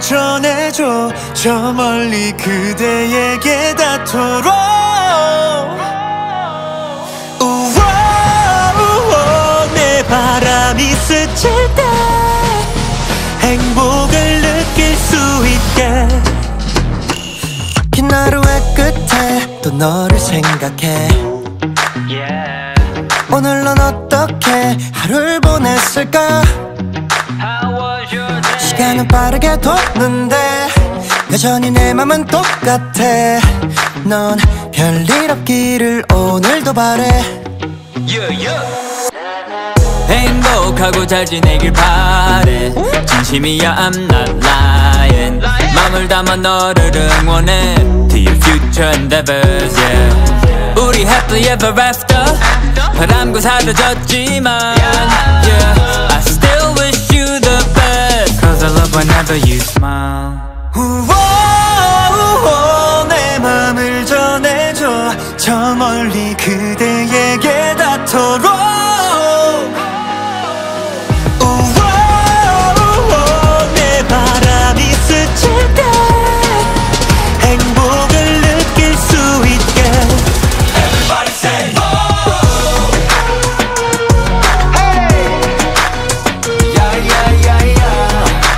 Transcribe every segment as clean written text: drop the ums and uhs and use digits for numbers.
전해줘 저 멀리 그대에게 닿도록 내 바람이 스칠 때 행복을 느낄 수 있게 긴 하루의 끝에 또 너를 생각해 오늘 넌 어떻게 하루를 보냈을까 시간은 빠르게 도는데 여전히 내 맘은 똑같아 넌 별일 없기를 오늘도 바래 행복하고 잘 지내길 바래 진심이야 I'm not lying 맘을 담아 너를 응원해 To your future endeavors yeah 우리 happily ever after 바람과 사라졌지만 yeah I still wish you the best Cause I love whenever you smile 내 맘을 전해줘 저 멀리 그대에게 닿도록 내 바람이 스칠 때 행복을 느낄 수 있게 Everybody say oh Hey Yeah yeah yeah yeah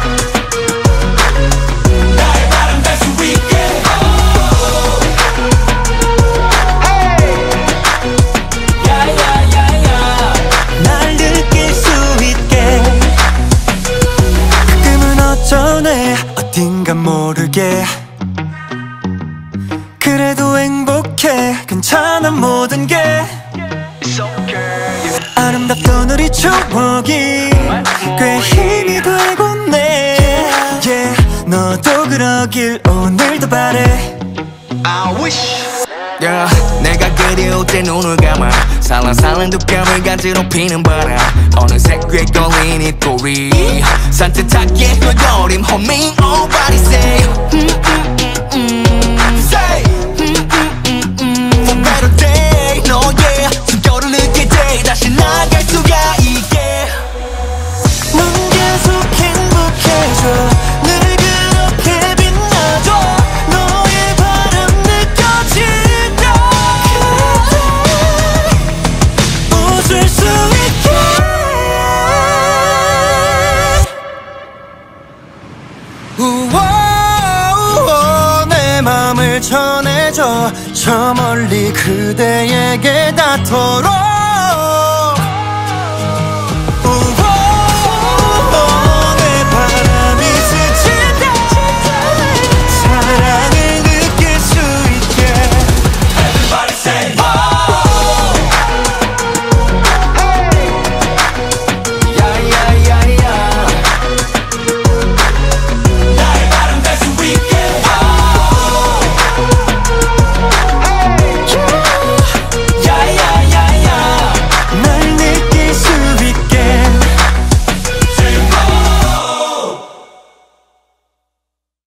나의 바람 될 수 있게 Hey Yeah yeah yeah yeah 날 느낄 수 있게 가끔은 어쩌네 어딘가 모르게 그래도 행복해 괜찮아 모든 게 아름답던 우리 추억이 꽤 힘이 되곤네 yeah, 너도 그러길 오늘도 바래 I wish yeah, 내가 그리울 때 눈을 감아 살랑살랑 두감을 간지럽히는 바람 어느새 꽤 걸린 이 꼬리 산뜻하게 흘거림 homie nobody say say for better day 너의 숨결을 느낄 때 다시 나갈 수가 있게 넌 계속 행복해져 늘 그렇게 빛나줘 너의 바람 느껴지면 그대 웃을 수 있게 내 맘을 전해줘 저 멀리 그대에게 닿도록